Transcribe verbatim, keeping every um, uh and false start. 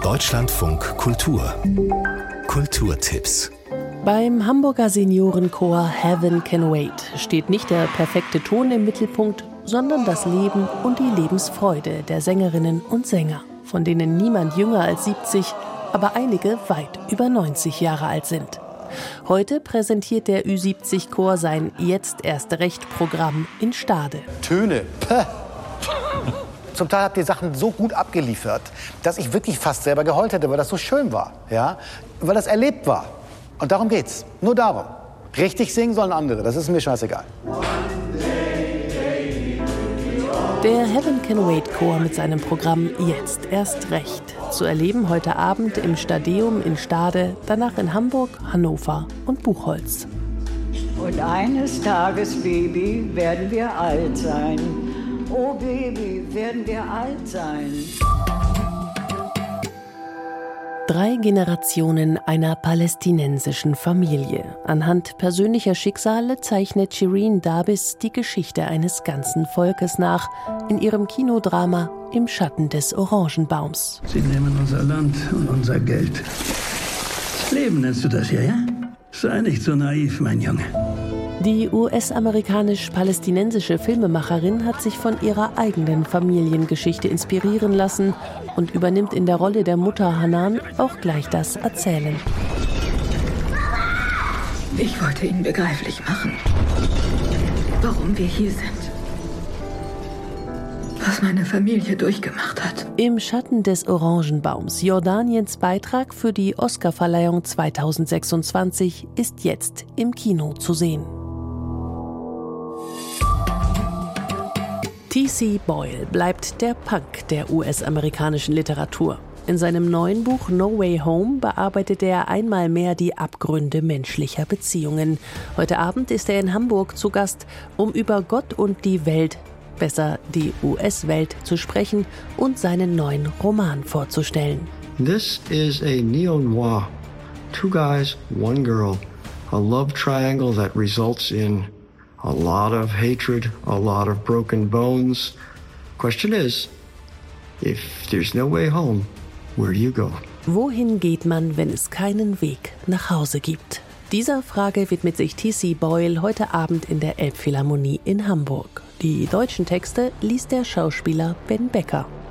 Deutschlandfunk Kultur Kulturtipps. Beim Hamburger Seniorenchor Heaven Can Wait steht nicht der perfekte Ton im Mittelpunkt, sondern das Leben und die Lebensfreude der Sängerinnen und Sänger, von denen niemand jünger als siebzig, aber einige weit über neunzig Jahre alt sind. Heute präsentiert der Ü siebzig Chor sein Jetzt erst recht Programm in Stade. Töne, Päh. Zum Teil habt ihr Sachen so gut abgeliefert, dass ich wirklich fast selber geheult hätte, weil das so schön war, ja? Weil das erlebt war. Und darum geht's, nur darum. Richtig singen sollen andere, das ist mir scheißegal. Der Heaven Can Wait Chor mit seinem Programm Jetzt erst recht. Zu erleben heute Abend im Stadeum in Stade, danach in Hamburg, Hannover und Buchholz. Und eines Tages, Baby, werden wir alt sein. Oh Baby, werden wir alt sein. Drei Generationen einer palästinensischen Familie. Anhand persönlicher Schicksale zeichnet Shireen Davis die Geschichte eines ganzen Volkes nach in ihrem Kinodrama Im Schatten des Orangenbaums. Sie nehmen unser Land und unser Geld. Das Leben nennst du das hier, ja? Sei nicht so naiv, mein Junge. Die U S-amerikanisch-palästinensische Filmemacherin hat sich von ihrer eigenen Familiengeschichte inspirieren lassen und übernimmt in der Rolle der Mutter Hanan auch gleich das Erzählen. Ich wollte Ihnen begreiflich machen, warum wir hier sind. Was meine Familie durchgemacht hat. Im Schatten des Orangenbaums, Jordaniens Beitrag für die Oscarverleihung zweitausendsechsundzwanzig, ist jetzt im Kino zu sehen. T C Boyle bleibt der Punk der U S-amerikanischen Literatur. In seinem neuen Buch No Way Home bearbeitet er einmal mehr die Abgründe menschlicher Beziehungen. Heute Abend ist er in Hamburg zu Gast, um über Gott und die Welt, besser die U S-Welt, zu sprechen und seinen neuen Roman vorzustellen. This is a neo-noir. Two guys, one girl. A love triangle that results in a lot of hatred, a lot of broken bones. Question is, if there's no way home, where do you go? Wohin geht man, wenn es keinen Weg nach Hause gibt? Dieser Frage widmet sich T C Boyle heute Abend in der Elbphilharmonie in Hamburg. Die deutschen Texte liest der Schauspieler Ben Becker.